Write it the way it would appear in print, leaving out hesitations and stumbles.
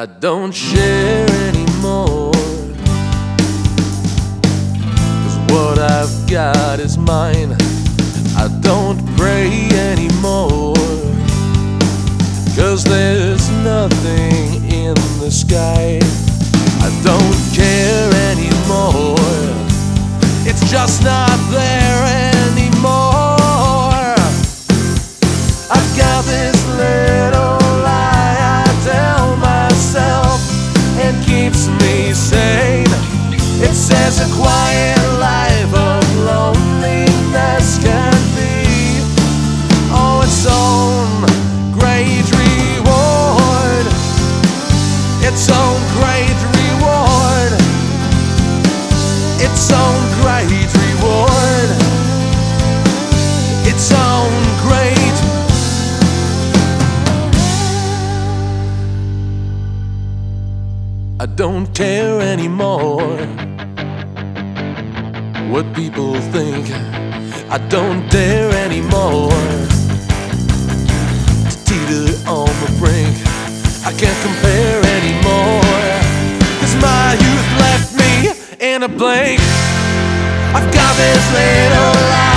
I don't share anymore, 'cause what I've got is mine. I don't pray anymore, 'cause there's nothing in the sky. I don't care anymore, it's just not there anymore. I've got this little lie I tell myself and keeps me sane. It says a quiet life of loneliness can be, oh, its own great reward. Its own great reward. Its own great reward. Its own great. I don't care anymore what people think. I don't dare anymore to teeter on the brink. I can't compare anymore, 'cause my youth left me in a blank. I've got this little life